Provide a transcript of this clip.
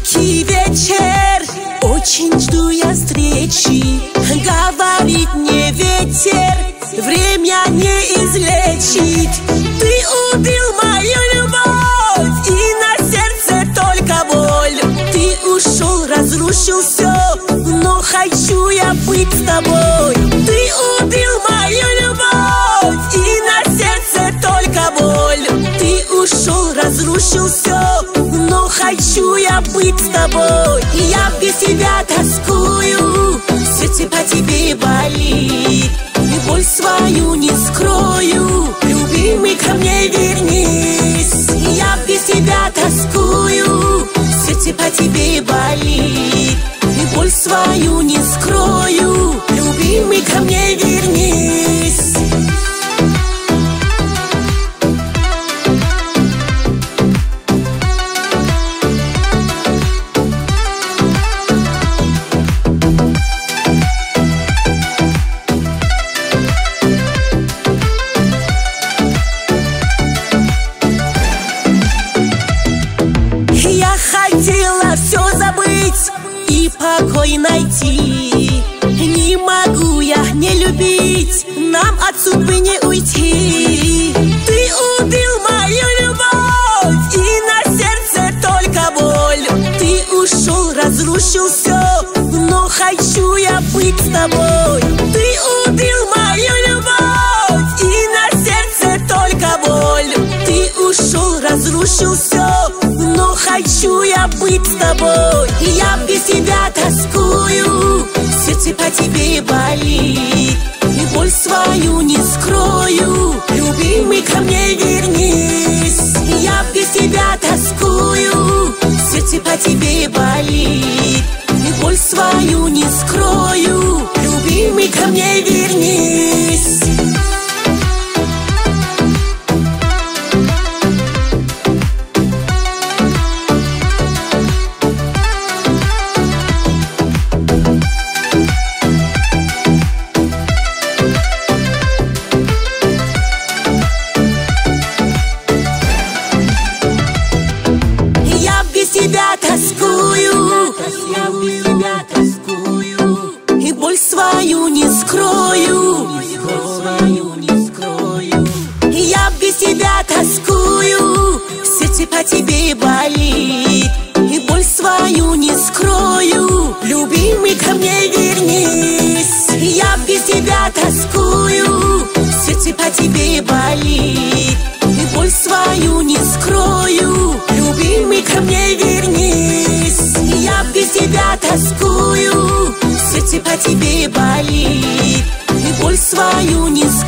Далекий вечер, очень жду я встречи. Говорит мне ветер, время не излечить. Ты убил мою любовь, и на сердце только боль. Ты ушел, разрушил все, но хочу я быть с тобой. Ты убил мою любовь, и на сердце только боль. Ты ушел, разрушил все, но хочу я быть с тобой. Я без тебя тоскую, сердце по тебе болит, и боль свою не скрою. Любимый, ко мне вернись. Я без тебя тоскую, сердце по тебе болит, и боль свою не скрою. Любимый, ко мне вернись. Хотела все забыть и покой найти. Не могу я не любить, нам от судьбы не уйти. Ты убил мою любовь, и на сердце только боль. Ты ушел, разрушил все, но хочу я быть с тобой. Ты убил мою любовь, и на сердце только боль. Ты ушел, разрушил все, но хочу я быть с тобой. Я без тебя тоскую, сердце по тебе болит, и боль свою не скрою. Любимый, ко мне вернись. Я без тебя тоскую, сердце по тебе болит, и боль свою не скрою. Любимый, ко мне вернись. Тебя тоскую, я без тебя тоскую, и боль свою не скрою. Я без тебя тоскую, сердце по тебе болит, и боль свою не скрою. Любимый, ко мне вернись. Я без тебя тоскую, сердце по тебе болит, и боль свою не скрою. Любимый, ко мне вернись. Я без тебя тоскую, сердце по тебе болит, и боль свою не скрою.